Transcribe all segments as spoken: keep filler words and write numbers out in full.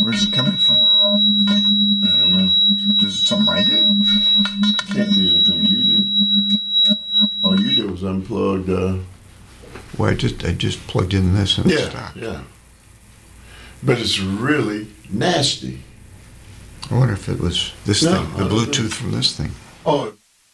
Where's it coming from? I don't know. Is it something I did? Can't be anything you did. All you did was unplug. Uh, Well, I just I just plugged in this and it yeah, stopped. yeah. But it's really nasty. I wonder if it was this No, thing, the I don't Bluetooth think- from this thing. Oh.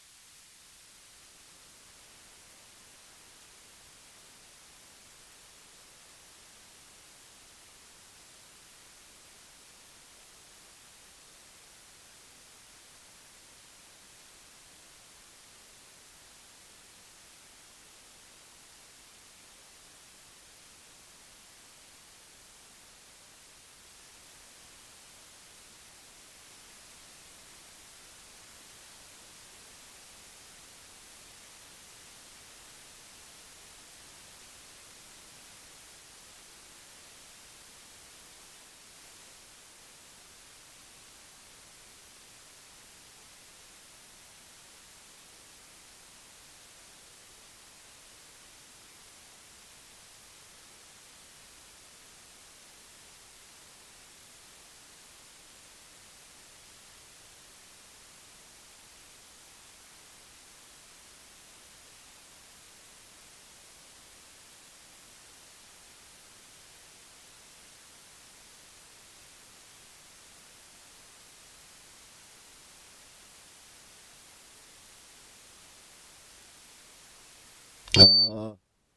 Uh,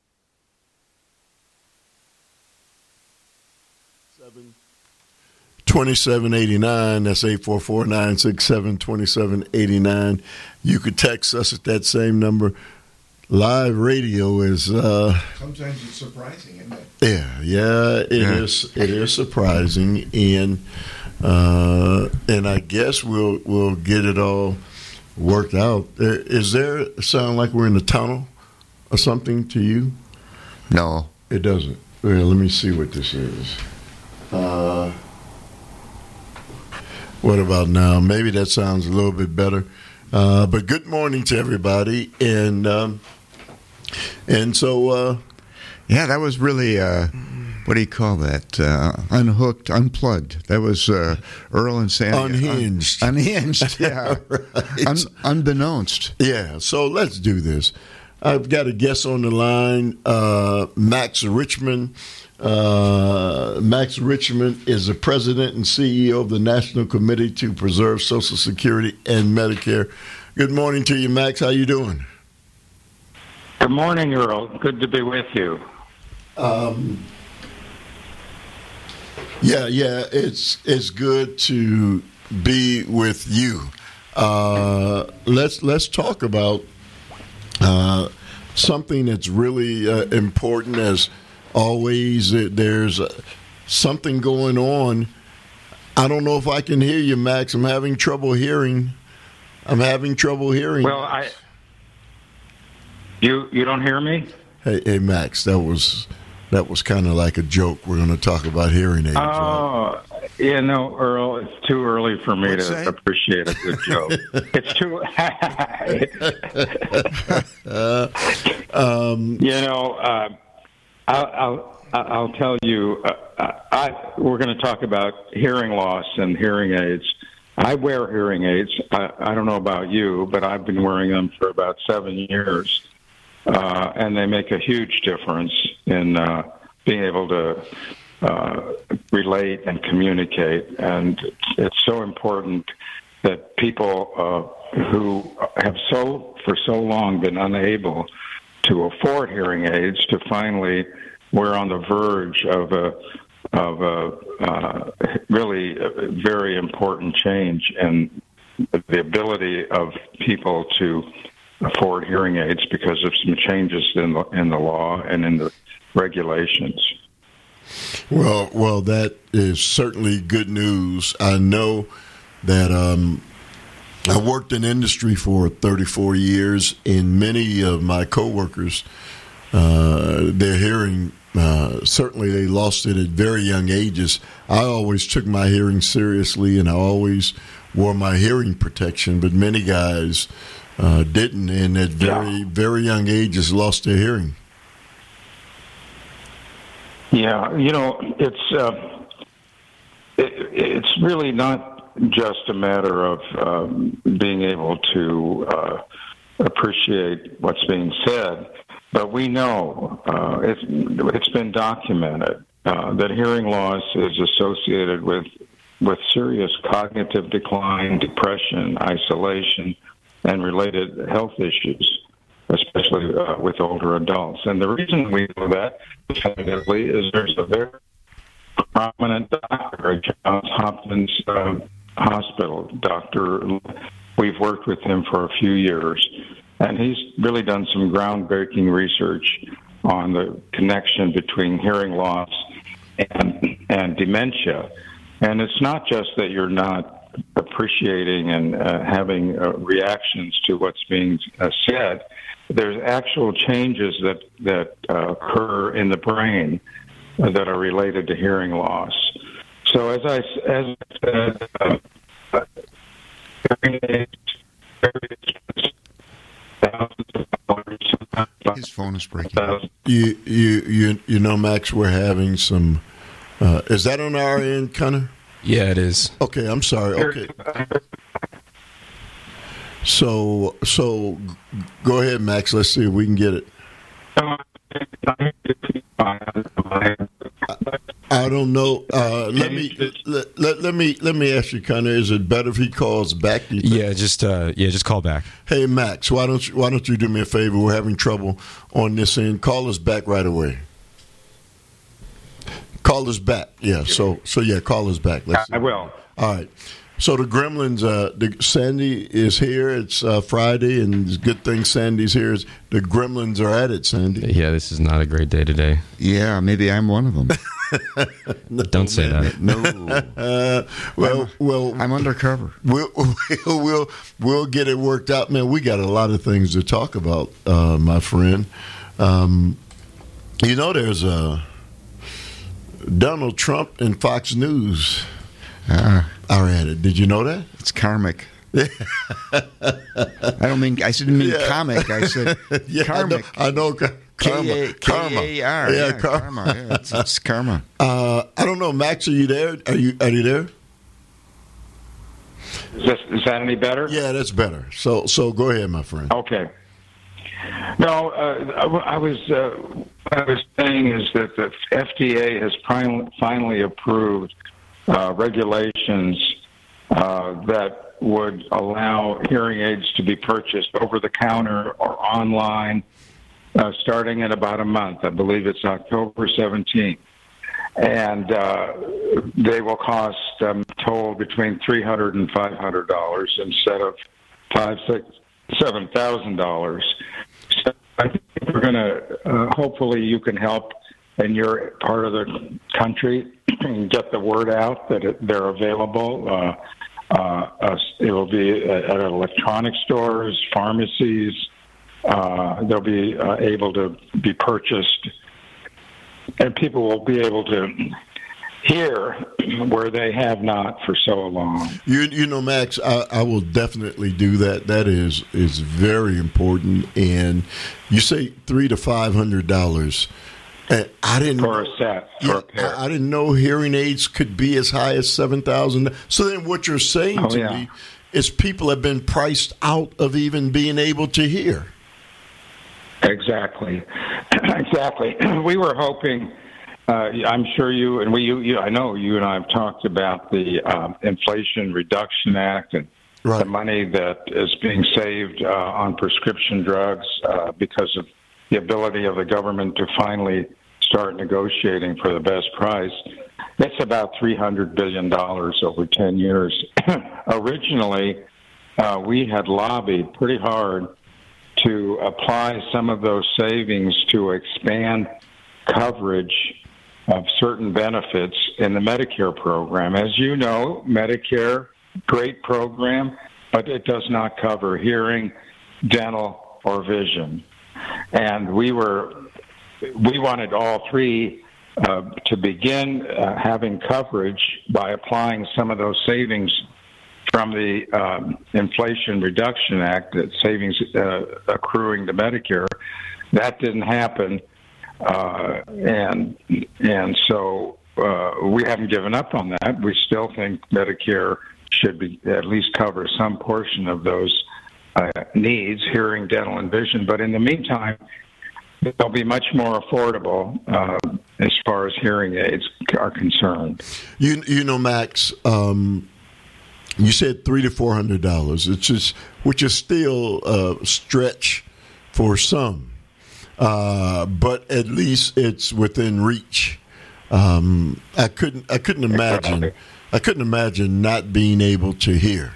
seven twenty-seven eighty-nine. That's eight four four, nine six seven, two seven eight nine. You could text us at that same number. Live radio is uh, Sometimes it's surprising, isn't it? yeah, yeah. It Yeah. is. It is surprising, and uh, and I guess we'll we'll get it all worked out. Uh, Is there sound like we're in a tunnel or something to you? No. It doesn't. Well, let me see what this is. Uh, what about now? Maybe that sounds a little bit better. Uh, but good morning to everybody, and um, and so uh, Yeah, that was really, uh, what do you call that? Uh, unhooked, unplugged. That was uh, Earl and Sandy. Unhinged. Un- unhinged, yeah. Right. Un- unbeknownst. yeah. So let's do this. I've got a guest on the line, uh, Max Richmond. Uh, Max Richmond is the president and C E O of the National Committee to Preserve Social Security and Medicare. Good morning to you, Max. How you doing? Good morning, Earl. Good to be with you. Um, yeah, yeah, it's it's good to be with you. Uh, let's let's talk about uh, something that's really uh, important. As always, uh, there's uh, something going on. I don't know if I can hear you, Max. I'm having trouble hearing. I'm having trouble hearing. Well, I you you don't hear me? Hey, hey, Max, that was that was kind of like a joke. We're going to talk about hearing aids. right? Oh, yeah, no, Earl. It's too early for me What's to that? appreciate a good joke. It's too. um, you know, uh, I'll, I'll I'll tell you. Uh, I we're going to talk about hearing loss and hearing aids. I wear hearing aids. I, I don't know about you, but I've been wearing them for about seven years. Uh, and they make a huge difference in uh, being able to uh, relate and communicate. And it's, it's so important that people uh, who have so for so long been unable to afford hearing aids to finally we're on the verge of a of a uh, really a very important change in the ability of people to afford hearing aids because of some changes in the in the law and in the regulations. Well, well, that is certainly good news. I know that um, I worked in industry for thirty-four years, and many of my coworkers, uh, their hearing, uh, certainly they lost it at very young ages. I always took my hearing seriously, and I always wore my hearing protection, but many guys uh, didn't, and at very, Yeah. very young ages lost their hearing. Yeah, you know, it's uh, it, it's really not just a matter of um, being able to uh, appreciate what's being said, but we know uh, it's, it's been documented uh, that hearing loss is associated with with serious cognitive decline, depression, isolation, and related health issues, especially uh, with older adults. And the reason we know that definitively is there's a very prominent doctor at Johns Hopkins uh, Hospital, Doctor We've worked with him for a few years, and he's really done some groundbreaking research on the connection between hearing loss and, and dementia. And it's not just that you're not appreciating and uh, having uh, reactions to what's being uh, said. There's actual changes that, that uh, occur in the brain uh, that are related to hearing loss. So as I, as I said, uh, hearing aids, thousands of dollars. His phone is breaking. You, you, you, you know, Max, we're having some... Uh, is that on our end, Connor? Yeah, it is. Okay, I'm sorry. Okay. So, so go ahead, Max. Let's see if we can get it. I don't know. Uh, let me let, let, let me let me ask you, Connor. Is it better if he calls back? Do you think? Yeah, just uh, yeah, just call back. Hey, Max, why don't you why don't you do me a favor? We're having trouble on this end. Call us back right away. Call us back. Yeah. So so yeah, call us back. Let's see. I will. All right. So the Gremlins, uh, the, Sandy is here. It's uh, Friday, and it's a good thing Sandy's here. The Gremlins are at it, Sandy. Yeah, this is not a great day today. Yeah, maybe I'm one of them. no, Don't say man. that. No. Uh, well, I'm, well, I'm undercover. We'll, we'll we'll we'll get it worked out, man. We got a lot of things to talk about, uh, my friend. Um, you know, there's a Donald Trump and Fox News. Uh, are at it. Did you know that? It's karmic. I don't mean. I didn't mean yeah. comic. I said yeah, karmic. I know. I know karma. K A R. Yeah, Yeah, karma. karma. Yeah, it's, it's karma. Uh, I don't know, Max. Are you there? Are you? Are you there? Is, this, is that any better? Yeah, that's better. So, so go ahead, my friend. Okay. No, uh, I, I was. Uh, what I was saying is that the F D A has finally, finally approved uh, regulations uh, that would allow hearing aids to be purchased over the counter or online, uh, starting in about a month. I believe it's October seventeenth. And uh, they will cost, I'm told, between three hundred dollars and five hundred dollars instead of five, six, seven thousand dollars. So I think we're going to, uh, hopefully you can help in your part of the country get the word out that it, they're available. Uh, uh, uh, it will be at, at electronic stores, pharmacies. Uh, they'll be uh, able to be purchased, and people will be able to hear where they have not for so long. You, you know, Max, I, I will definitely do that. That is is very important. And you say three to five hundred dollars. And I didn't for know, a set. For yeah, a pair. I, I didn't know hearing aids could be as high as seven thousand. So then, what you're saying oh, to yeah. me is people have been priced out of even being able to hear. Exactly, exactly. We were hoping. Uh, I'm sure you and we. You, you, I know you and I have talked about the um, Inflation Reduction Act and right. the money that is being saved uh, on prescription drugs uh, because of the ability of the government to finally start negotiating for the best price. That's about three hundred billion dollars over ten years. Originally, uh, we had lobbied pretty hard to apply some of those savings to expand coverage of certain benefits in the Medicare program. As you know, Medicare, great program, but it does not cover hearing, dental, or vision. And we were, we wanted all three uh, to begin uh, having coverage by applying some of those savings from the um, Inflation Reduction Act, that savings uh, accruing to Medicare. That didn't happen. Uh, and and so uh, we haven't given up on that. We still think Medicare should be at least cover some portion of those uh, needs, hearing, dental, and vision. But in the meantime, they'll be much more affordable uh, as far as hearing aids are concerned. You you know, Max, um, you said three to four hundred dollars. It's just, which is still a stretch for some, uh, but at least it's within reach. Um, I couldn't I couldn't imagine I couldn't imagine not being able to hear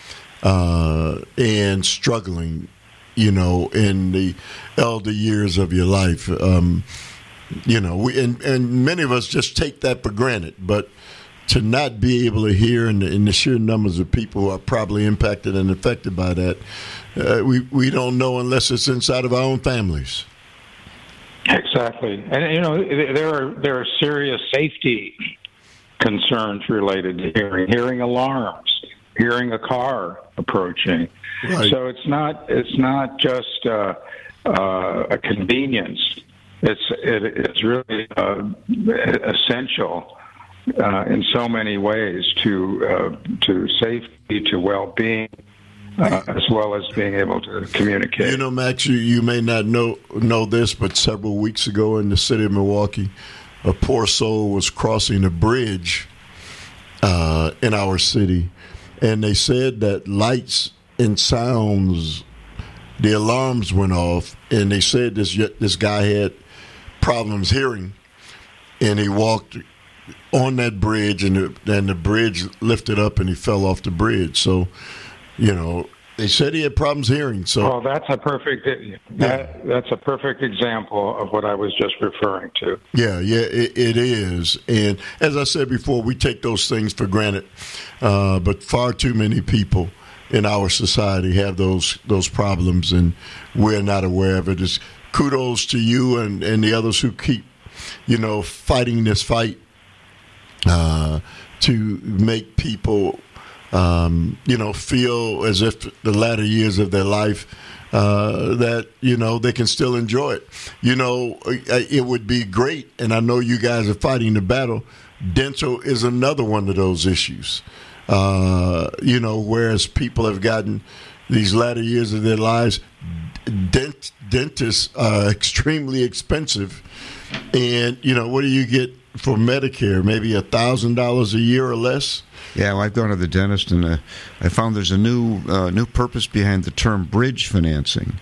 uh, and struggling, you know, in the elder years of your life. Um, you know, we and, and many of us just take that for granted, but to not be able to hear, and the, and the sheer numbers of people who are probably impacted and affected by that, uh, we, we don't know unless it's inside of our own families. Exactly. And, you know, there are there are serious safety concerns related to hearing, hearing alarms, hearing a car approaching. Right. So it's not it's not just uh, uh, a convenience. It's it, it's really uh, essential uh, in so many ways to uh, to safety, to well-being, uh, as well as being able to communicate. You know, Max, you, you may not know know this, but several weeks ago in the city of Milwaukee, a poor soul was crossing a bridge uh, in our city, and they said that lights and sounds, the alarms went off, and they said this this guy had problems hearing, and he walked on that bridge, and the, and the bridge lifted up, and he fell off the bridge. So, you know, they said he had problems hearing. So, well, that's a perfect that, that's a perfect example of what I was just referring to. Yeah, yeah, it, it is. And as I said before, we take those things for granted, uh, but far too many people in our society have those those problems, and we're not aware of it. It's kudos to you and, and the others who keep, you know, fighting this fight uh, to make people, um, you know, feel as if the latter years of their life uh, that, you know, they can still enjoy it. You know, it would be great, and I know you guys are fighting the battle. Dental is another one of those issues. Uh, you know, whereas people have gotten these latter years of their lives, dent, dentists are extremely expensive. And, you know, what do you get for Medicare? Maybe a thousand dollars a year or less? Yeah, well, I've gone to the dentist, and uh, I found there's a new uh, new purpose behind the term bridge financing.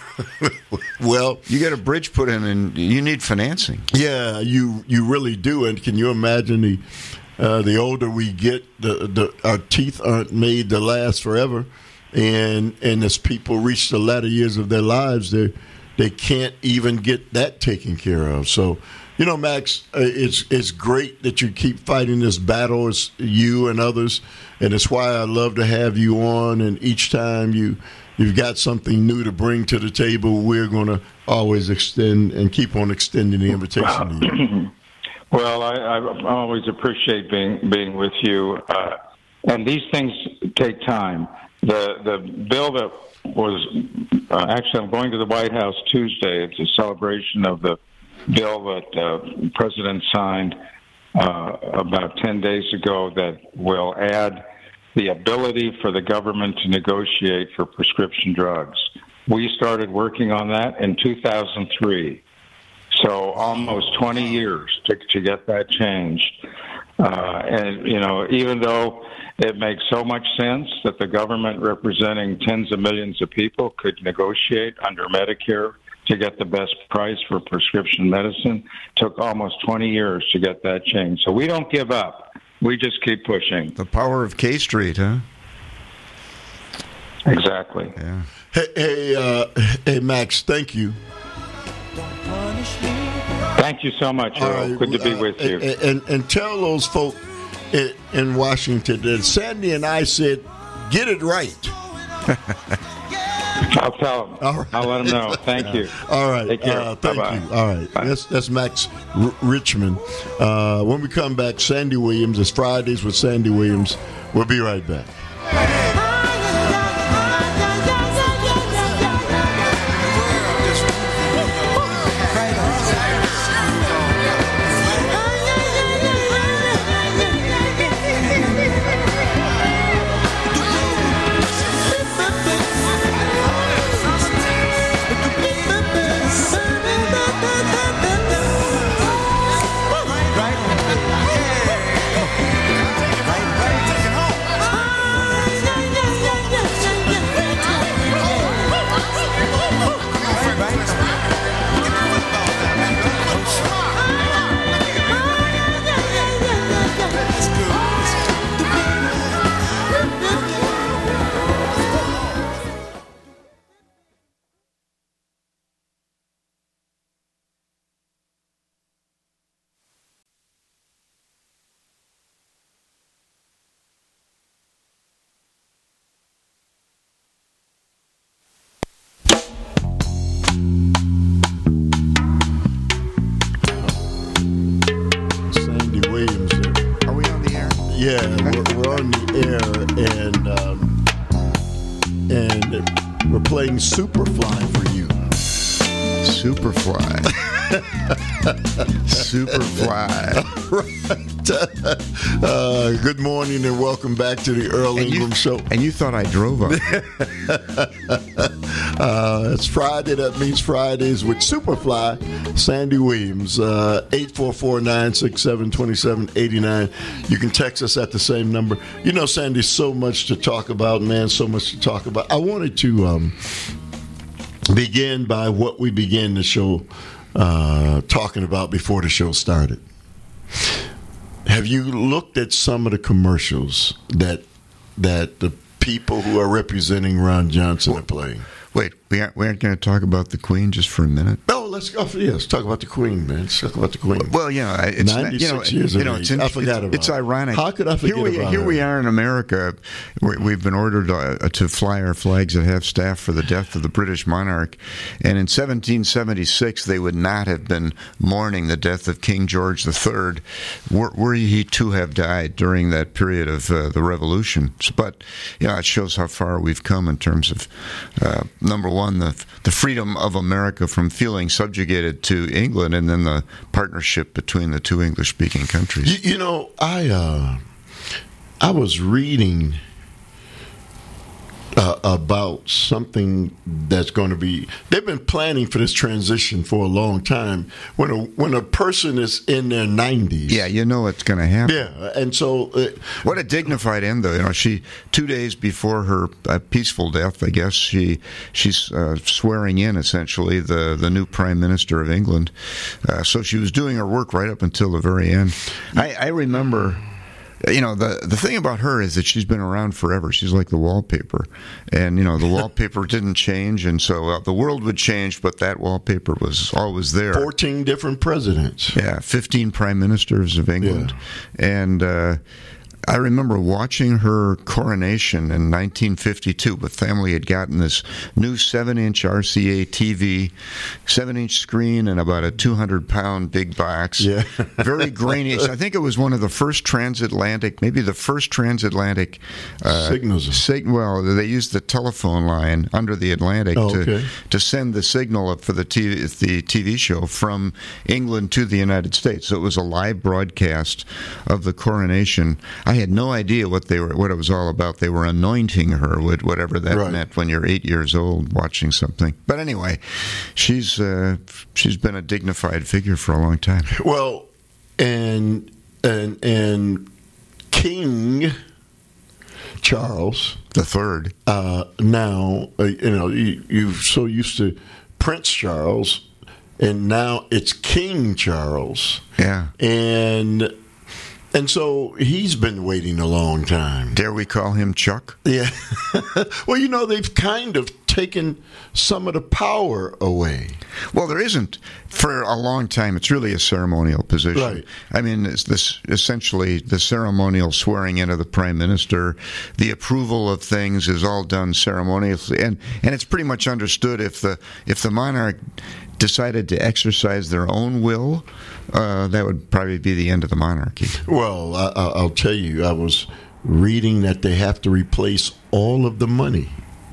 Well, you get a bridge put in, and you need financing. Yeah, you you really do. And can you imagine the uh, the older we get, the, the our teeth aren't made to last forever, and and as people reach the latter years of their lives, they they can't even get that taken care of. So, you know, Max, it's it's great that you keep fighting this battle. It's you and others, and it's why I love to have you on. And each time you you've got something new to bring to the table, we're going to always extend and keep on extending the invitation to you. Well, I, I always appreciate being being with you, uh, and these things take time. The the bill that was uh, actually, I'm going to the White House Tuesday. It's a celebration of the bill that uh, the President signed uh, about ten days ago that will add the ability for the government to negotiate for prescription drugs. We started working on that in two thousand three, so almost twenty years to, to get that changed. Uh, and, you know, even though it makes so much sense that the government representing tens of millions of people could negotiate under Medicare to get the best price for prescription medicine, took almost twenty years to get that changed. So we don't give up. We just keep pushing. The power of K Street, huh? Exactly. Yeah. Hey, hey, uh, hey, Max, thank you. Thank you so much, Earl. right, Good to be uh, with you. And, and, and tell those folk in, in Washington that Sandy and I said, get it right. I'll tell them. All right. I'll let them know. Thank you. All right. Take care. Uh, thank Bye-bye. you. All right. Bye. That's, that's Max R- Richmond. Uh, when we come back, Sandy Williams. It's Fridays with Sandy Williams. We'll be right back. Yeah, we're, we're on the air, and um, and we're playing Superfly for you. Superfly. Superfly. Right. Uh, good morning and welcome back to the Earl And Ingram you, Show. and you thought I drove up. Uh, it's Friday. That means Fridays with Superfly, Sandy Williams. Uh, eight four four, nine six seven, two seven eight nine. You can text us at the same number. You know, Sandy, so much to talk about, man, so much to talk about. I wanted to um, begin by what we began the show uh, talking about before the show started. Have you looked at some of the commercials that that the people who are representing Ron Johnson are playing? Wait, we aren't, we aren't going to talk about the Queen just for a minute? Oh, let's go. Yeah, let's talk about the Queen, man. Let's talk about the Queen. Well, yeah, it's not, you know, ninety-six years you of know, age. it's, in, I forgot it's, about it's it. ironic. How could I forget here we, about Here her? we are in America. We, we've been ordered uh, to fly our flags at half staff for the death of the British monarch, and in seventeen seventy-six they would not have been mourning the death of King George the Third, were, were he to have died during that period of uh, the Revolution. But you know, it shows how far we've come in terms of uh, number one, the the freedom of America from feeling subjugated to England, and then the partnership between the two English-speaking countries. You, you know, I uh, I was reading uh, about something that's going to be. They've been planning for this transition for a long time. When a when a person is in their nineties, Yeah, you know it's going to happen. yeah, and so uh, What a dignified end, though. You know, she two days before her uh, peaceful death, I guess she she's uh, swearing in essentially the the new Prime Minister of England. Uh, so she was doing her work right up until the very end. I, I remember. You know, the the thing about her is that she's been around forever. She's like the wallpaper. And, you know, the wallpaper didn't change, and so uh, the world would change, but that wallpaper was always there. fourteen different presidents. Yeah, fifteen prime ministers of England. And uh, I remember watching her coronation in nineteen fifty-two. The family had gotten this new seven-inch R C A T V, seven-inch screen, and about a two hundred pound big box. Yeah. Very grainy. I think it was one of the first transatlantic, maybe the first transatlantic uh, Signals. Sig- well, they used the telephone line under the Atlantic Oh, to okay. to send the signal up for the T V, the T V show from England to the United States. So it was a live broadcast of the coronation. I had no idea what they were, what it was all about. They were anointing her with whatever that Right. meant when you're eight years old watching something. But anyway, she's uh, she's been a dignified figure for a long time. Well, and and and King Charles. The third. Uh, now, uh, you know, you, you're so used to Prince Charles, and now it's King Charles, Yeah. and and so he's been waiting a long time. Dare we call him Chuck? Yeah. Well, you know, they've kind of taken some of the power away. Well, there isn't. For a long time, it's really a ceremonial position. Right. I mean, it's this essentially the ceremonial swearing in of the prime minister, the approval of things is all done ceremoniously, and and it's pretty much understood if the if the monarch decided to exercise their own will, uh, that would probably be the end of the monarchy. Well, I, I- I'll tell you, I was reading that they have to replace all of the money.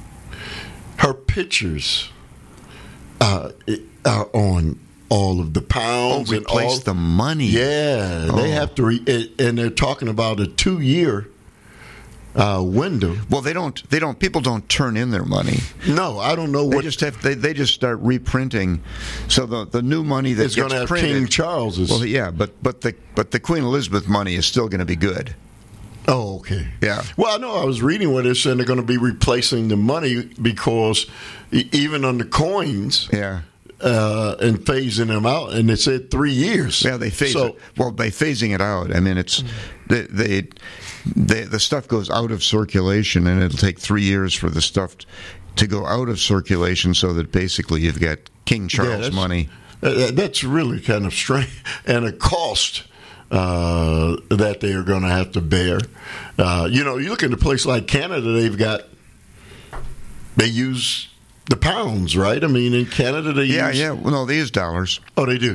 Her pictures uh, are on all of the Oh, pounds and all. replace the money. Yeah, Oh. they have to, re- and they're talking about a two-year uh, window. Well, they don't. They don't. People don't turn in their money. No, I don't know They what just have. They, they just start reprinting. So the the new money that it's going gets to have. printed. King Charles's. Well, yeah, but but the but the Queen Elizabeth money is still going to be good. Oh, okay. Yeah. Well, I know I was reading where they're saying they're going to be replacing the money because e- even on the coins, Yeah. uh, and phasing them out, and it said three years. Yeah, they phase so, it. Well, by phasing it out, I mean it's they, they, they the stuff goes out of circulation, and it'll take three years for the stuff to go out of circulation, so that basically you've got King Charles that's- money. Uh, that's really kind of strange, and a cost uh, that they are going to have to bear. Uh, you know, you look at a place like Canada; they've got they use the pounds, right? I mean, in Canada, they Yeah, use yeah. Well, no, they use dollars. Oh, they do.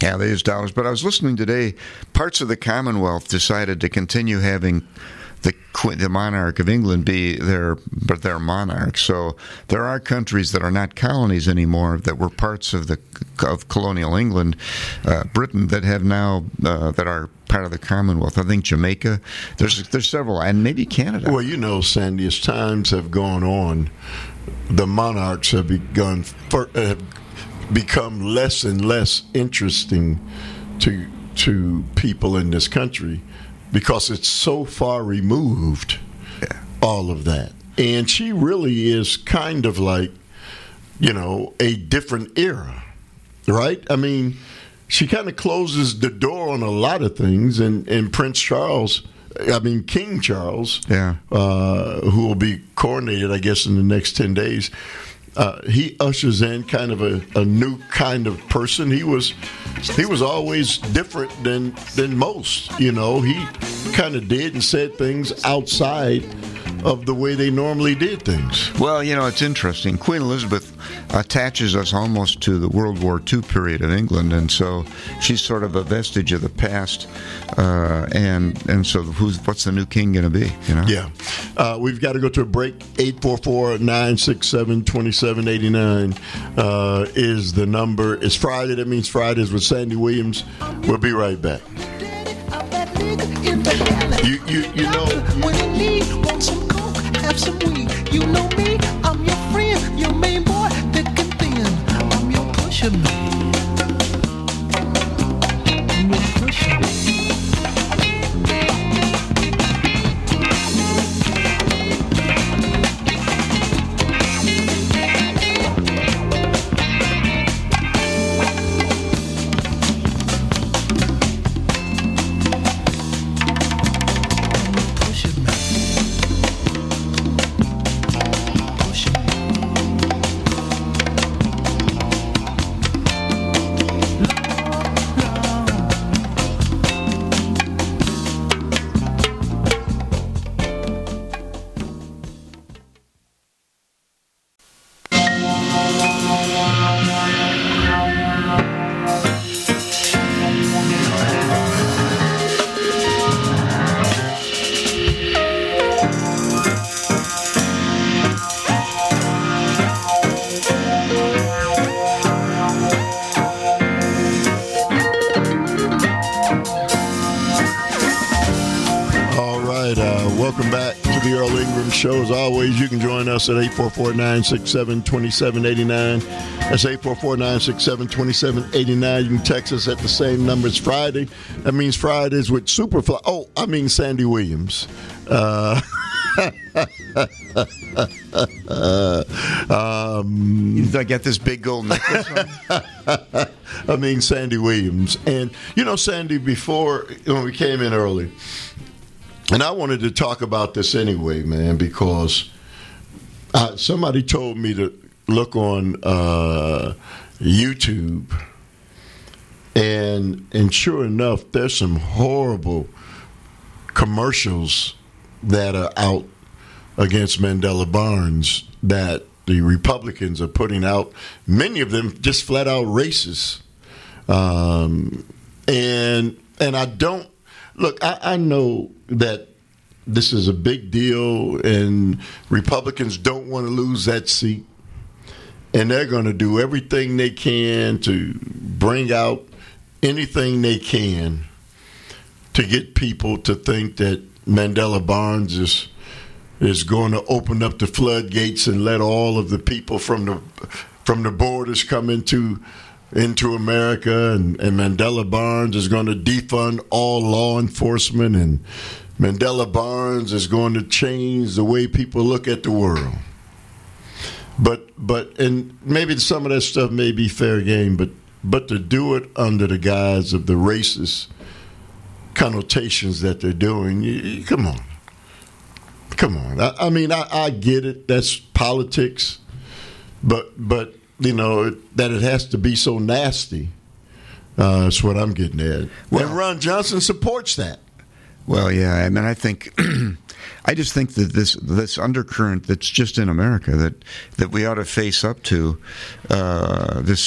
Yeah, they use dollars. But I was listening today. Parts of the Commonwealth decided to continue having the the monarch of England be their but their monarch. So there are countries that are not colonies anymore that were parts of the of colonial England, uh, Britain, that have now uh, that are part of the Commonwealth. I think Jamaica. There's there's several, and maybe Canada. Well, you know, Sandy, as times have gone on, the monarchs have begun for, have become less and less interesting to to people in this country, because it's so far removed, yeah. all of that. And she really is kind of like, you know, a different era, right? I mean, she kind of closes the door on a lot of things, and, and Prince Charles, I mean, King Charles, yeah. uh, who will be coronated, I guess, in the next ten days, Uh, he ushers in kind of a, a new kind of person. He was he was always different than than most. You know, he kind of did and said things outside of the way they normally did things. Well, you know, it's interesting. Queen Elizabeth attaches us almost to the World War Two period of England, and so she's sort of a vestige of the past. Uh, and and so, who's what's the new king going to be? You know? Yeah, uh, we've got to go to a break. eight four four, nine six seven, two seven eight nine uh, is the number. It's Friday. That means Fridays with Sandy Williams. We'll be right back. You you you know. When you need, want some coke, have some weed. You know me, I'm your friend, your main boy, thick and thin. I'm your pusher man. I'm your pusher man. Show. As always, you can join us at eight four four, nine six seven, two seven eight nine. That's eight four four, nine six seven, two seven eight nine. You can text us at the same number. It's Friday. That means Fridays with Superfly. Oh, I mean Sandy Williams. Uh, um, Did I get this big gold necklace on? I mean Sandy Williams. And, you know, Sandy, before, when we came in early, and I wanted to talk about this anyway, man, because uh, somebody told me to look on uh, YouTube, and and sure enough, there's some horrible commercials that are out against Mandela Barnes that the Republicans are putting out. Many of them just flat out racist, um, and and I don't. Look, I, I know that this is a big deal, and Republicans don't want to lose that seat, and they're going to do everything they can to bring out anything they can to get people to think that Mandela Barnes is is going to open up the floodgates and let all of the people from the from the borders come into into America, and, and Mandela Barnes is going to defund all law enforcement, and Mandela Barnes is going to change the way people look at the world. But but and maybe some of that stuff may be fair game, but but to do it under the guise of the racist connotations that they're doing, you, you, come on. Come on. I, I mean, I, I get it. That's politics. But, but you know, that it has to be so nasty. Uh, that's what I'm getting at. Well, and Ron Johnson supports that. Well, yeah. I mean, I think, I just think that this this undercurrent that's just in America that, that we ought to face up to, uh, this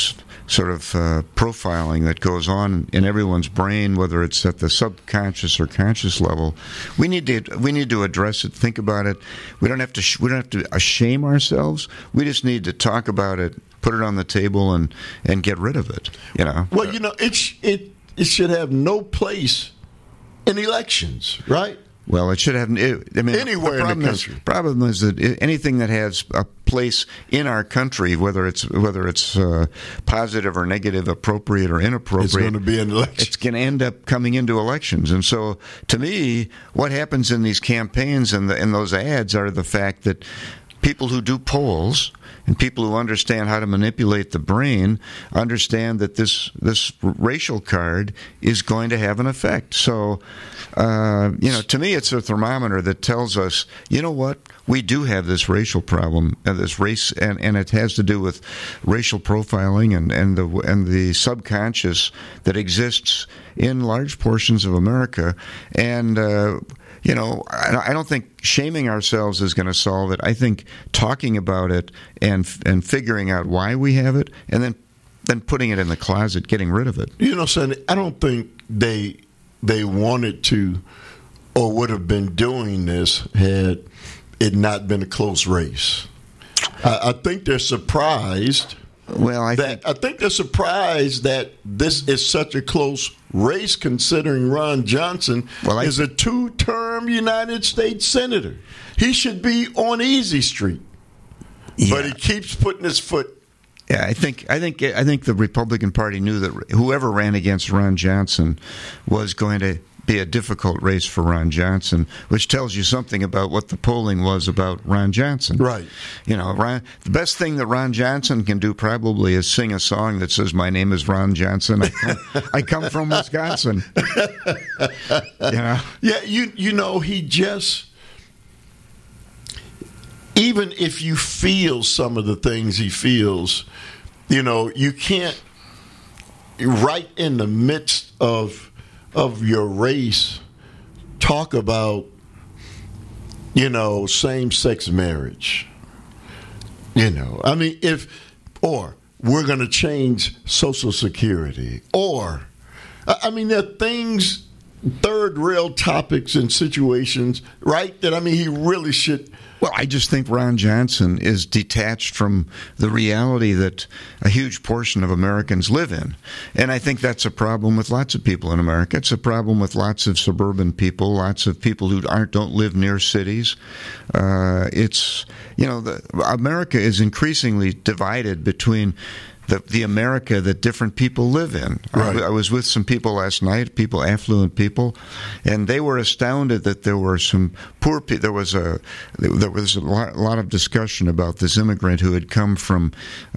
sort of uh, profiling that goes on in everyone's brain, whether it's at the subconscious or conscious level. We need to we need to address it, think about it. We don't have to sh- we don't have to shame ourselves. We just need to talk about it, put it on the table, and, and get rid of it. You know. Well, you know, it sh- it it should have no place in elections, right? Well, it should have. I mean, anywhere the in the country. Is, problem is that anything that has a place in our country, whether it's whether it's uh, positive or negative, appropriate or inappropriate, it's going to be an election. It's going to end up coming into elections. And so, to me, what happens in these campaigns and the, in those ads are the fact that people who do polls and people who understand how to manipulate the brain understand that this this racial card is going to have an effect. So, uh, you know, to me, it's a thermometer that tells us, you know what, we do have this racial problem, uh, this race, and, and it has to do with racial profiling and, and the and the subconscious that exists in large portions of America. And uh, you know, I don't think shaming ourselves is going to solve it. I think talking about it and and figuring out why we have it, and then then putting it in the closet, getting rid of it. You know, Sonny, I don't think they they wanted to or would have been doing this had it not been a close race. I, I think they're surprised. Well, I that, think I think they're surprised that this is such a close race, considering Ron Johnson well, I, is a two-term United States senator. He should be on easy street, yeah. but he keeps putting his foot. Yeah, I think I think I think the Republican Party knew that whoever ran against Ron Johnson was going to be a difficult race for Ron Johnson, which tells you something about what the polling was about Ron Johnson. Right. You know, Ron, the best thing that Ron Johnson can do probably is sing a song that says, "My name is Ron Johnson. I come, I come from Wisconsin." You know? Yeah, you you know, he just, even if you feel some of the things he feels, you know, you can't, right in the midst of of your race, talk about, you know, same-sex marriage. You know, I mean, if, or we're going to change Social Security, or, I mean, there are things, third rail topics and situations, right, that, I mean, he really should. Well, I just think Ron Johnson is detached from the reality that a huge portion of Americans live in. And I think that's a problem with lots of people in America. It's a problem with lots of suburban people, lots of people who aren't don't live near cities. Uh, it's, you know, the, America is increasingly divided between The, the America that different people live in. Right. I, I was with some people last night, people, affluent people, and they were astounded that there were some poor people. There was a there was a lot, lot of discussion about this immigrant who had come from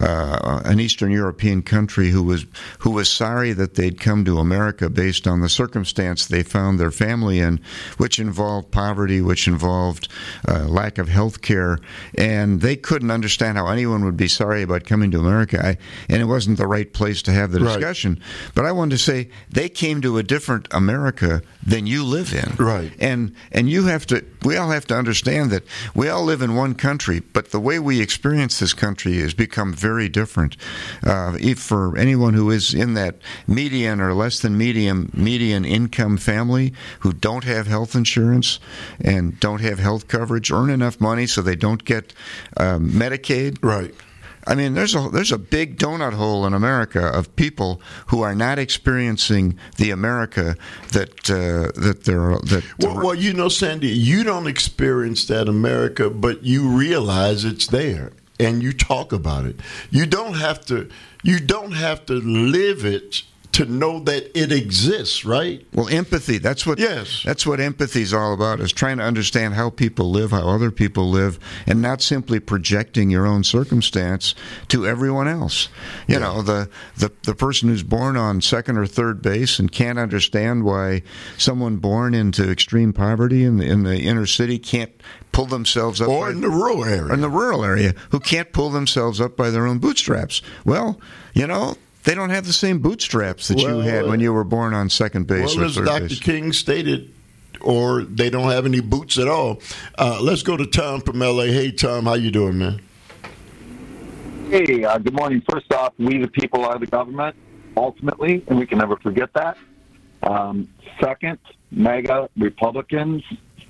uh, an Eastern European country who was who was sorry that they'd come to America based on the circumstance they found their family in, which involved poverty, which involved uh, lack of health care, and they couldn't understand how anyone would be sorry about coming to America. I, And it wasn't the right place to have the discussion. Right. But I wanted to say they came to a different America than you live in. Right. And and you have to, we all have to understand that we all live in one country, but the way we experience this country has become very different. Uh, if for anyone who is in that median or less than medium median income family who don't have health insurance and don't have health coverage, earn enough money so they don't get um, Medicaid. Right. I mean, there's a there's a big donut hole in America of people who are not experiencing the America that uh, that they're that. Well, well, you know, Sandy, you don't experience that America, but you realize it's there, and you talk about it. You don't have to. You don't have to live it to know that it exists, right? Well, empathy, that's what yes. that's what empathy is all about, is trying to understand how people live, how other people live, and not simply projecting your own circumstance to everyone else. You yeah. know, the, the the person who's born on second or third base and can't understand why someone born into extreme poverty in the, in the inner city can't pull themselves up. Or by, in the rural area. Or in the rural area, who can't pull themselves up by their own bootstraps. Well, you know, they don't have the same bootstraps that well, you had when you were born on second base well, or third base. Well, as Doctor base. King stated, or they don't have any boots at all. Uh, let's go to Tom from L A. Hey, Tom, how you doing, man? Hey, uh, good morning. First off, we the people are the government, ultimately, and we can never forget that. Um, second, MAGA Republicans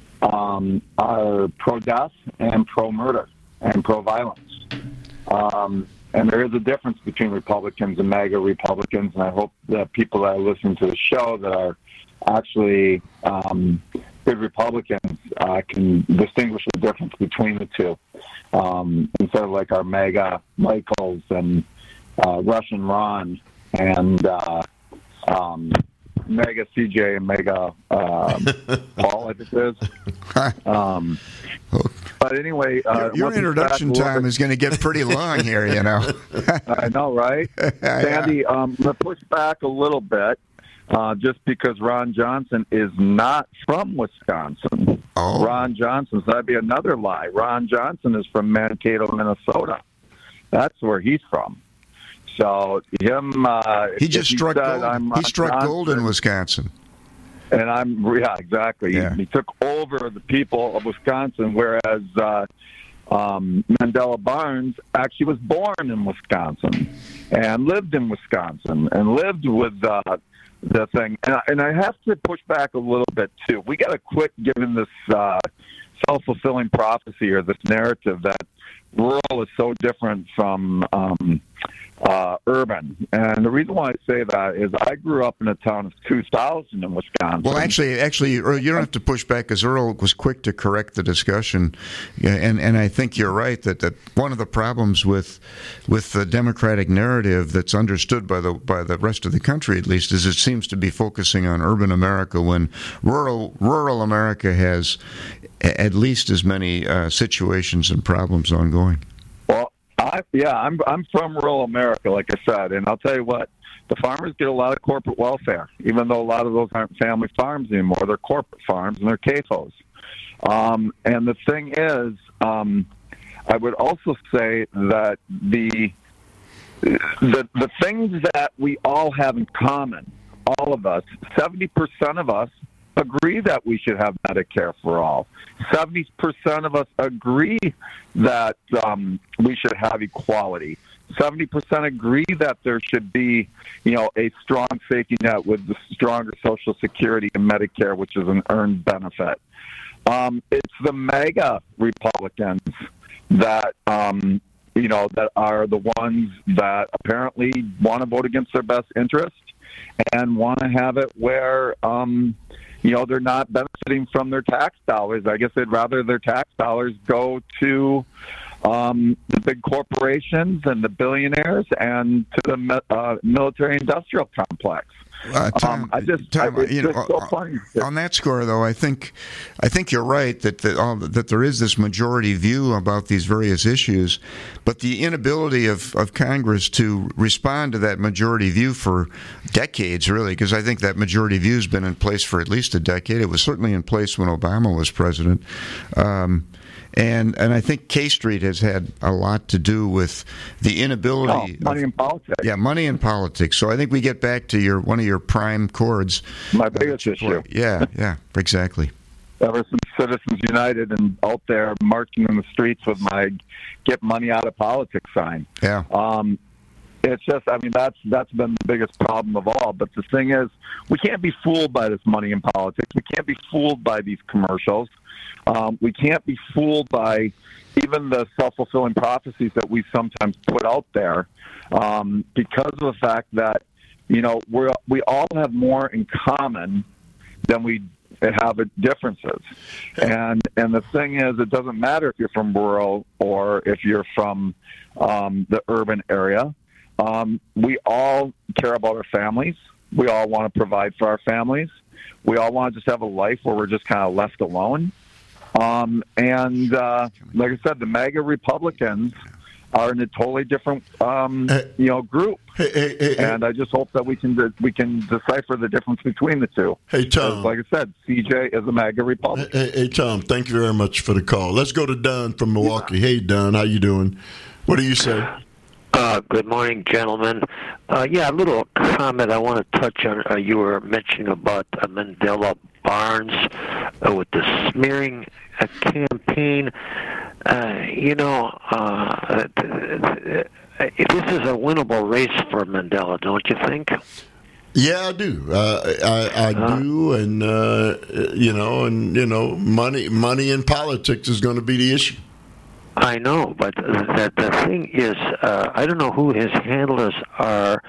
um, are pro-death and pro-murder and pro-violence. Um, and there is a difference between Republicans and MAGA Republicans, and I hope that people that are listening to the show that are actually um, good Republicans uh, can distinguish the difference between the two. Um, instead of like our MAGA Michaels and uh, Russian Ron and uh, um, MAGA C J and MAGA uh, Paul, I think it is. Um, but anyway, uh, your, your introduction time is going to get pretty long here, you know. I know, right? Sandy, um, I'm going to push back a little bit. Uh, just because Ron Johnson is not from Wisconsin. Oh. Ron Johnson, so that'd be another lie. Ron Johnson is from Mankato, Minnesota. That's where he's from. So him, uh, he just struck he gold. I'm he struck Johnson, gold in Wisconsin. And I'm, yeah, exactly. Yeah. He, he took over the people of Wisconsin, whereas uh, um, Mandela Barnes actually was born in Wisconsin and lived in Wisconsin and lived with uh, the thing. And I, and I have to push back a little bit, too. We got to quit giving this uh, self-fulfilling prophecy or this narrative that rural is so different from um, uh, urban. And the reason why I say that is I grew up in a town of two thousand in Wisconsin. Well, actually, actually, Earl, you don't have to push back because Earl was quick to correct the discussion, yeah, and and I think you're right that, that one of the problems with with the Democratic narrative that's understood by the by the rest of the country, at least, is it seems to be focusing on urban America when rural rural America has at least as many uh, situations and problems ongoing. Well, I, yeah, I'm I'm from rural America, like I said, and I'll tell you what, the farmers get a lot of corporate welfare, even though a lot of those aren't family farms anymore. They're corporate farms, and they're C A F Os. Um, and the thing is, um, I would also say that the, the the things that we all have in common, all of us, seventy percent of us agree that we should have Medicare for all. seventy percent of us agree that um, we should have equality. seventy percent agree that there should be, you know, a strong safety net with the stronger Social Security and Medicare, which is an earned benefit. Um, it's the MAGA Republicans that, um, you know, that are the ones that apparently want to vote against their best interest and want to have it where, um, you know, they're not benefiting from their tax dollars. I guess they'd rather their tax dollars go to um, the big corporations and the billionaires and to the uh, military-industrial complex. Uh, Tom, um, I just, Tom, I, it's you know, just so funny. On that score, though, I think, I think you're right that that, all, that there is this majority view about these various issues, but the inability of, of Congress to respond to that majority view for decades, really, because I think that majority view has been in place for at least a decade. It was certainly in place when Obama was president. Um, And and I think K Street has had a lot to do with the inability. Oh, money of, in politics. Yeah, money in politics. So I think we get back to your one of your prime chords. My biggest uh, issue. Yeah, yeah, exactly. Ever since Citizens United and out there marching in the streets with my "Get Money Out of Politics" sign. Yeah. Um, it's just, I mean, that's that's been the biggest problem of all. But the thing is, we can't be fooled by this money in politics. We can't be fooled by these commercials. Um, we can't be fooled by even the self-fulfilling prophecies that we sometimes put out there um, because of the fact that, you know, we we all have more in common than we have differences. And and the thing is, it doesn't matter if you're from rural or if you're from um, the urban area. Um, we all care about our families. We all want to provide for our families. We all want to just have a life where we're just kind of left alone. Um, and uh, like I said, the MAGA Republicans are in a totally different, um, Hey. you know, group. Hey, hey, hey, And I just hope that we can we can decipher the difference between the two. hey, Because, Tom. like I said, C J is a MAGA Republican. Hey, hey, Tom, thank you very much for the call. Let's go to Don from Milwaukee. Hey, Don, how you doing? What do you say? Uh, good morning, gentlemen. Uh, yeah, a little comment I want to touch on. Uh, you were mentioning about uh, Mandela Barnes uh, with the smearing uh, campaign. Uh, you know, uh, this is a winnable race for Mandela, don't you think? Yeah, I do. Uh, I, I Uh, do, and uh, you know, and you know, money, money in politics is going to be the issue. I know, but the, the thing is, uh, I don't know who his handlers are.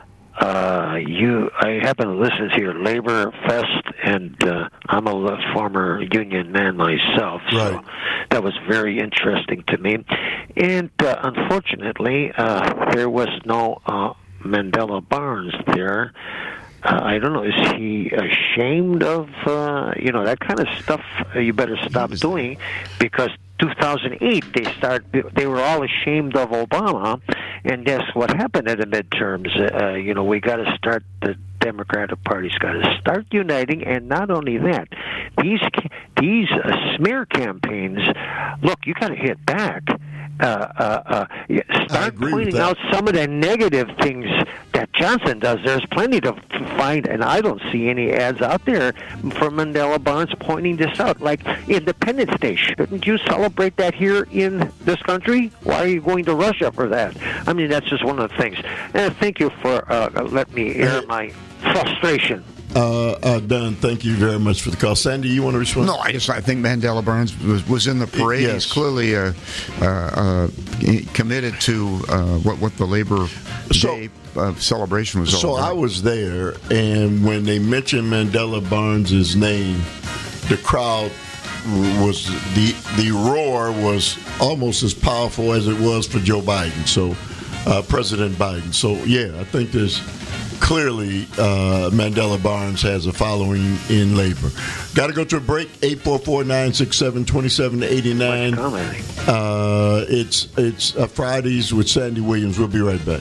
Uh, you, I happen to listen to your Labor Fest, and uh, I'm a former union man myself, so Right. that was very interesting to me. And uh, unfortunately, uh, there was no uh, Mandela Barnes there. Uh, I don't know. Is he ashamed of uh, you know that kind of stuff? Uh, you better stop doing, because two thousand eight they start. They were all ashamed of Obama, and guess what happened in the midterms? Uh, you know, we got to start. The Democratic Party's got to start uniting, and not only that, these these uh, smear campaigns. Look, you got to hit back. Uh, uh, uh, start pointing out some of the negative things that Johnson does. There's plenty to find, and I don't see any ads out there for Mandela Barnes pointing this out. Like Independence Day, shouldn't you celebrate that here in this country? Why are you going to Russia for that? I mean, that's just one of the things. And thank you for uh, letting me air my frustration. Uh, uh, Don, thank you very much for the call. Sandy, you want to respond? No, I just I think Mandela Barnes was, was in the parade. Yes. He's clearly uh, uh, uh, committed to uh, what what the Labor So- Day uh, celebration was So all about. I was there, and when they mentioned Mandela Barnes's name, the crowd was the the roar was almost as powerful as it was for Joe Biden. So uh, President Biden. So yeah, I think there's clearly uh, Mandela Barnes has a following in labor. Got to go to a break. eight four four, nine six seven, two seven eight nine. Uh, it's it's uh, Fridays with Sandy Williams. We'll be right back.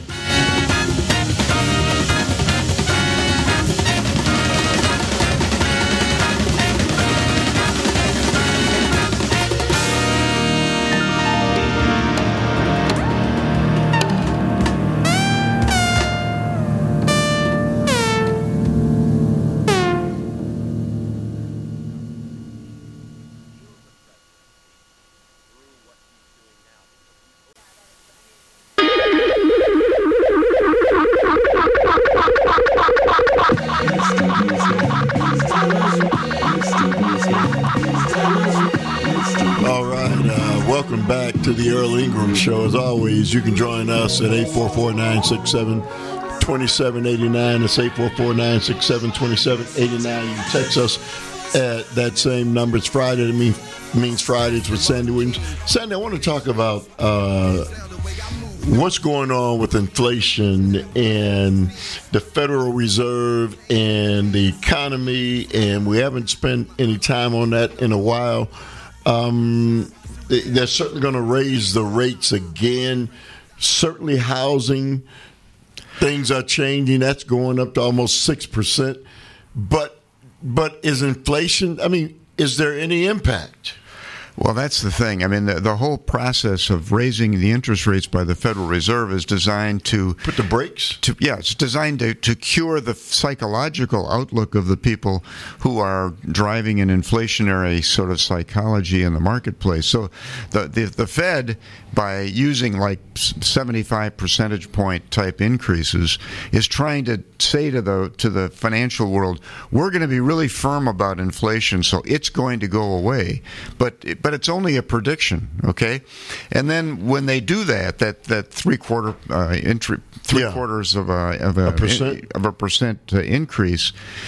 All right, uh, welcome back to the Earl Ingram Show. As always, you can join us at eight four four, nine six seven, two seven eight nine. It's eight four four, nine six seven, two seven eight nine. You can text us at that same number. It's Friday. That mean, means Fridays with Sandy Williams. Sandy, I want to talk about uh, what's going on with inflation and the Federal Reserve and the economy, and we haven't spent any time on that in a while. Um, they're certainly going to raise the rates again. Certainly housing, things are changing. That's going up to almost six percent. But, but is inflation, I mean, is there any impact? Well, that's the thing. I mean, the, the whole process of raising the interest rates by the Federal Reserve is designed to put the brakes. To, yeah, it's designed to, to cure the psychological outlook of the people who are driving an inflationary sort of psychology in the marketplace. So, the the, the Fed, by using like seventy-five percentage point type increases, is trying to say to the to the financial world, we're going to be really firm about inflation, so it's going to go away. But but it's only a prediction, okay? And then when they do that, that that three quarter uh, entry, three Yeah. quarters of a of a, A percent? of a percent uh, increase.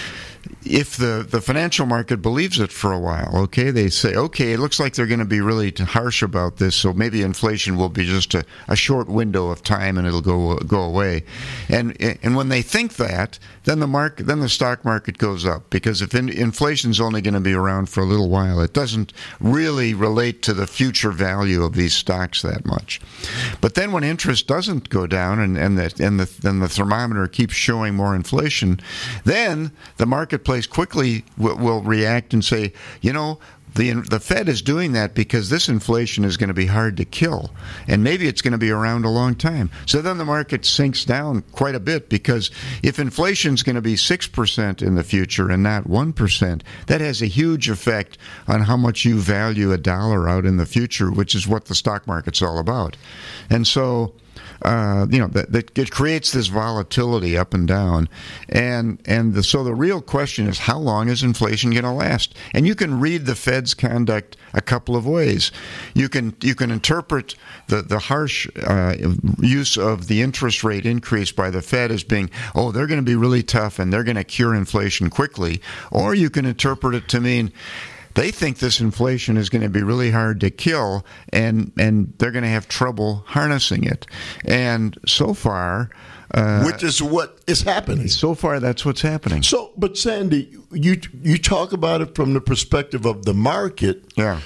If the, the financial market believes it for a while, okay, they say, okay, it looks like they're going to be really harsh about this, so maybe inflation will be just a, a short window of time and it'll go go away. And and when they think that, then the market, then the stock market goes up, because if in, inflation's only going to be around for a little while, it doesn't really relate to the future value of these stocks that much. But then when interest doesn't go down and and the and the then the thermometer keeps showing more inflation, then the marketplace quickly will, will react and say, you know, the the Fed is doing that because this inflation is going to be hard to kill, and maybe it's going to be around a long time. So then the market sinks down quite a bit, because if inflation is going to be six percent in the future and not one percent, that has a huge effect on how much you value a dollar out in the future, which is what the stock market's all about. And so Uh, you know, that, that it creates this volatility up and down, and and the, so the real question is, how long is inflation going to last? And you can read the Fed's conduct a couple of ways. You can you can interpret the the harsh uh, use of the interest rate increase by the Fed as being, oh, they're going to be really tough and they're going to cure inflation quickly, or you can interpret it to mean they think this inflation is going to be really hard to kill, and, and they're going to have trouble harnessing it. And so far, uh, which is what is happening. So far, that's what's happening. So, but Sandy, you you talk about it from the perspective of the market. Yeah.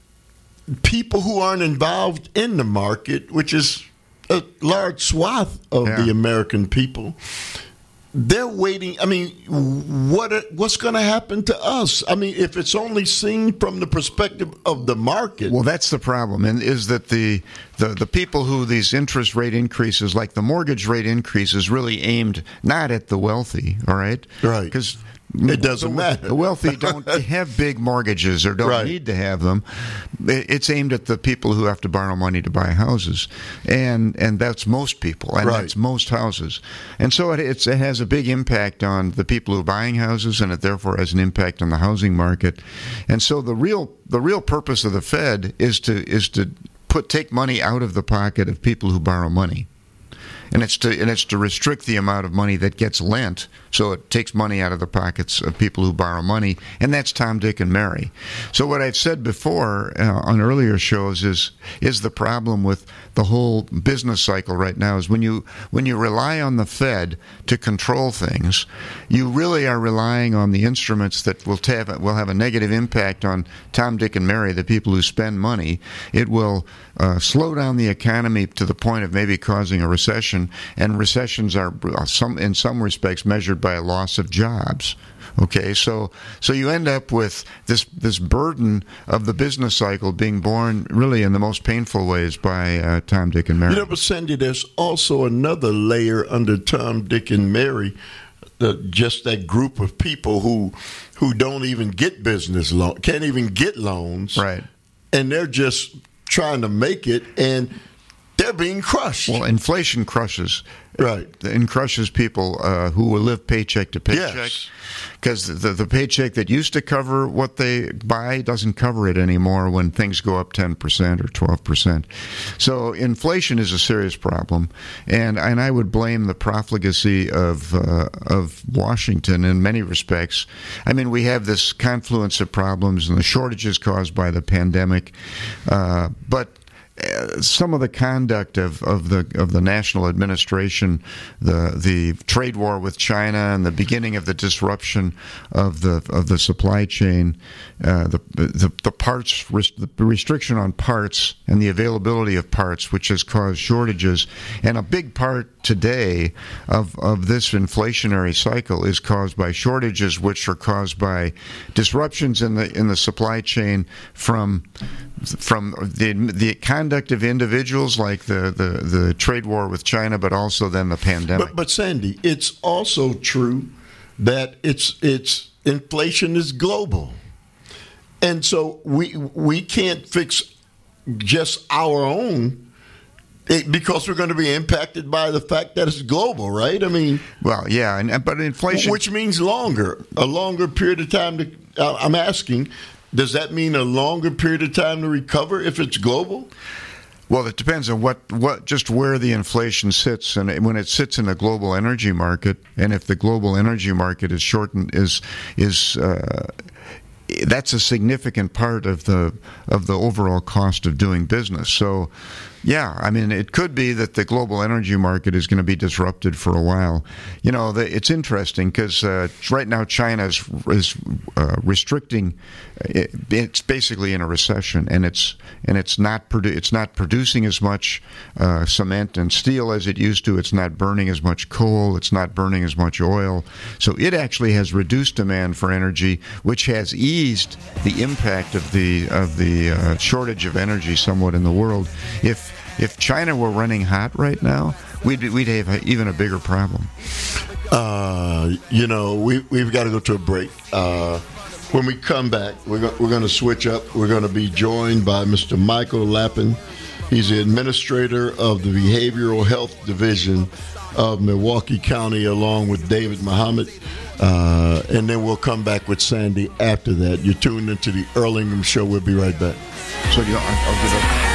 People who aren't involved in the market, which is a large swath of Yeah. the American people, they're waiting. I mean, what what's going to happen to us? I mean, if it's only seen from the perspective of the market. Well, that's the problem, and is that the, the the people who these interest rate increases, like the mortgage rate increases, really aimed not at the wealthy, all right? Right. Because it doesn't the, matter. The wealthy don't have big mortgages or don't Right. need to have them. It's aimed at the people who have to borrow money to buy houses, and and that's most people, and Right. that's most houses. And so it, it's, it has a big impact on the people who are buying houses, and it therefore has an impact on the housing market. And so the real the real purpose of the Fed is to is to put take money out of the pocket of people who borrow money. And it's to and it's to restrict the amount of money that gets lent, so it takes money out of the pockets of people who borrow money, and that's Tom, Dick, and Mary. So what I've said before uh, on earlier shows is is the problem with the whole business cycle right now is when you when you rely on the Fed to control things, you really are relying on the instruments that will have will have a negative impact on Tom, Dick, and Mary, the people who spend money. It will uh, slow down the economy to the point of maybe causing a recession. And recessions are some in some respects measured by a loss of jobs. Okay, so so you end up with this this burden of the business cycle being borne really in the most painful ways by uh, Tom, Dick, and Mary. You know, but Sandy, there's also another layer under Tom, Dick, and Mary. The, just that group of people who who don't even get business loan, can't even get loans, right? And they're just trying to make it, and they're being crushed. Well, inflation crushes. Right. It crushes people uh, who will live paycheck to paycheck. Yes. Because the, the paycheck that used to cover what they buy doesn't cover it anymore when things go up ten percent or twelve percent. So inflation is a serious problem. And and I would blame the profligacy of, uh, of Washington in many respects. I mean, we have this confluence of problems and the shortages caused by the pandemic. Uh, but some of the conduct of, of the of the national administration, the the trade war with China, and the beginning of the disruption of the of the supply chain, uh, the, the the parts the restriction on parts and the availability of parts, which has caused shortages, and a big part today of of this inflationary cycle is caused by shortages, which are caused by disruptions in the in the supply chain from from the the conduct of individuals, like the, the, the trade war with China, but also then the pandemic. But, but Sandy, it's also true that it's it's inflation is global, and so we we can't fix just our own. It, because we're going to be impacted by the fact that it's global, right? I mean, well, yeah, and but inflation, which means longer, a longer period of time. To, uh, I'm asking, does that mean a longer period of time to recover if it's global? Well, it depends on what, what just where the inflation sits, and when it sits in the global energy market, and if the global energy market is shortened, is is uh, that's a significant part of the of the overall cost of doing business. So. Yeah, I mean, it could be that the global energy market is going to be disrupted for a while. You know, the, it's interesting because uh, right now China is, is uh, restricting. It, it's basically in a recession, and it's and it's not produ- it's not producing as much uh, cement and steel as it used to. It's not burning as much coal. It's not burning as much oil. So it actually has reduced demand for energy, which has eased the impact of the of the uh, shortage of energy somewhat in the world. If If China were running hot right now, we'd we'd have a, even a bigger problem. Uh, you know, we we've got to go to a break. Uh, when we come back, we're go, we're going to switch up. We're going to be joined by Mister Michael Lappin. He's the administrator of the Behavioral Health Division of Milwaukee County, along with David Muhammad. Uh, and then we'll come back with Sandy after that. You're tuned into the Earl Ingram Show. We'll be right back. So you know, I'll, I'll give up.